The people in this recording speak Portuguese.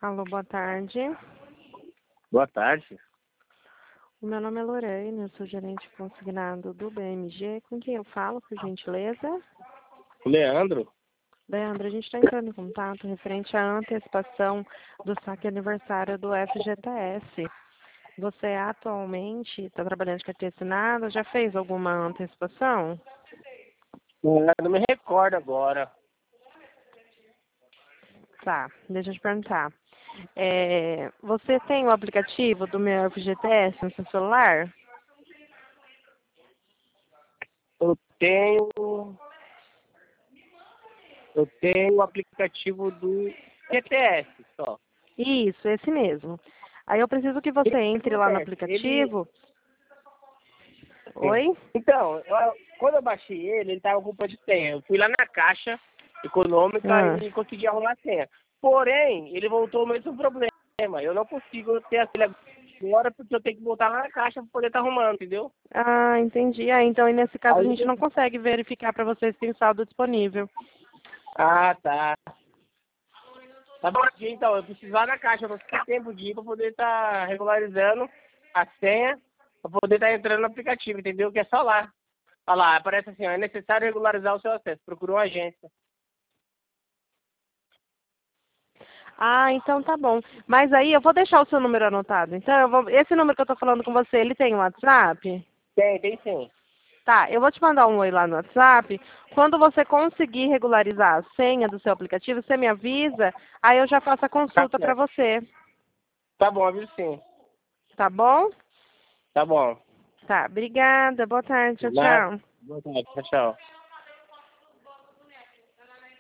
Alô, boa tarde. Boa tarde. O meu nome é Lorene, eu sou gerente consignado do BMG. Com quem eu falo, por gentileza? Leandro? Leandro, a gente está entrando em contato referente à antecipação do saque aniversário do FGTS. Você atualmente está trabalhando de carteira assinada? Já fez alguma antecipação? Não me recordo agora. Tá, deixa eu te perguntar. Você tem o aplicativo do meu FGTS no seu celular? Eu tenho. Eu tenho o aplicativo do GTS só. Isso, esse mesmo. Aí eu preciso que O você que entre lá no acontece? aplicativo. Sim. Oi? Então, quando eu baixei ele estava com culpa de senha. Eu fui lá na Caixa Econômica Ah. e consegui arrumar a senha. Porém, ele voltou o mesmo problema. Eu não consigo ter a senha agora porque eu tenho que voltar lá na Caixa para poder estar arrumando, entendeu? Ah, entendi. Então, e nesse caso, a Aí, gente não consegue verificar para você se tem saldo disponível. tá. Tá bom, então, eu preciso ir lá na Caixa, eu não tenho tempo de ir para poder estar regularizando a senha, para poder estar entrando no aplicativo, entendeu? Que é só lá. Olha lá, aparece assim, ó, é necessário regularizar o seu acesso, procura uma agência. Ah, então tá bom. Mas aí eu vou deixar o seu número anotado. Então, esse número que eu tô falando com você, ele tem WhatsApp? Tem sim. Tá, eu vou te mandar um oi lá no WhatsApp. Quando você conseguir regularizar a senha do seu aplicativo, você me avisa, aí eu já faço a Tá consulta para certo. você. Tá bom, aviso sim. Tá bom? Tá bom. Tá, obrigada. Boa tarde. Tchau, Né? tchau. Boa tarde, tchau, tchau.